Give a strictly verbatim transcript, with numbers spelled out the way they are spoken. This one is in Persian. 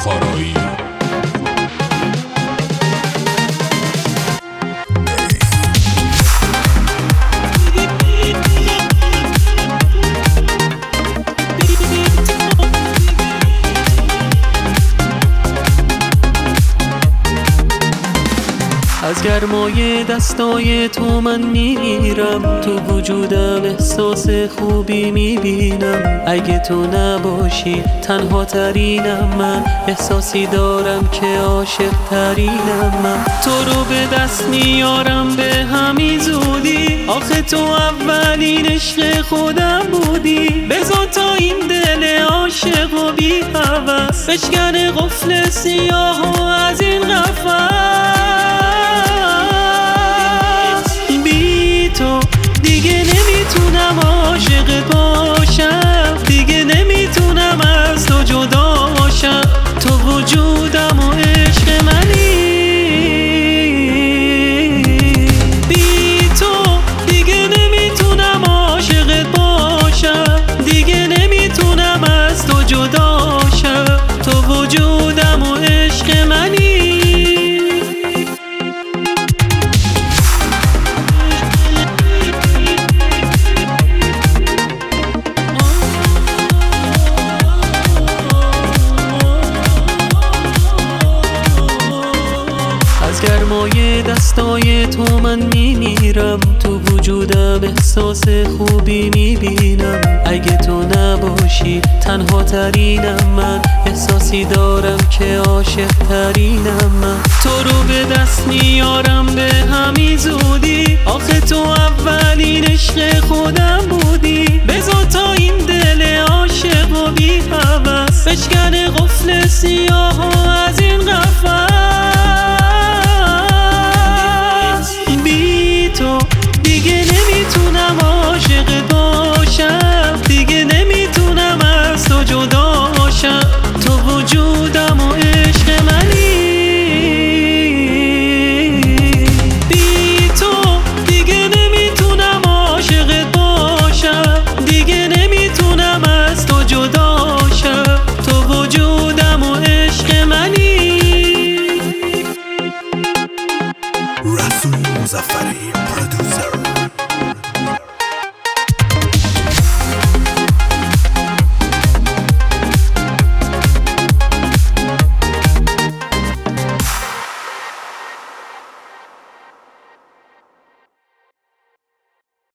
بخارایی. از گرمای دستای تو من میمیرم، تو وجودم احساس خوبی میبینم. اگه تو نباشی تنها ترینم من، احساسی دارم که عاشق ترینم من. تو رو به دست میارم به همین زودی، آخه تو اولین عشق خودم بودی. بذار تا این دل عاشق و بی هوس بشکنه قفل سیاه و از این قفس. دیگه نمیتونم عاشقت باشم، دیگه نمیتونم از تو جدا باشم. تو وجودم و عشق منی، بی تو دیگه نمیتونم عاشقت باشم، دیگه نمیتونم از تو جدا شم. تو وجودم و عشق منی. از گرمای دستای تو من میمیرم، تو وجودم احساس خوبی میبینم. اگه تو نباشی تنها ترینم من، احساسی دارم که عاشق ترینم من. تو رو به دست میارم به همین زودی، آخه تو اولین عشق خودم بودی. بذار تا این دل عاشق و بی هوس بشکنه قفل سیاه و از این قفس. دیگه نمیتونم عاشقت باشم، دیگه نمیتونم از تو جدا شم. تو وجودم و عشق منی، بی تو دیگه نمیتونم عاشقت باشم، دیگه نمیتونم از تو جدا شم. تو وجودم و عشق منی. رسول مظفری پرودوسر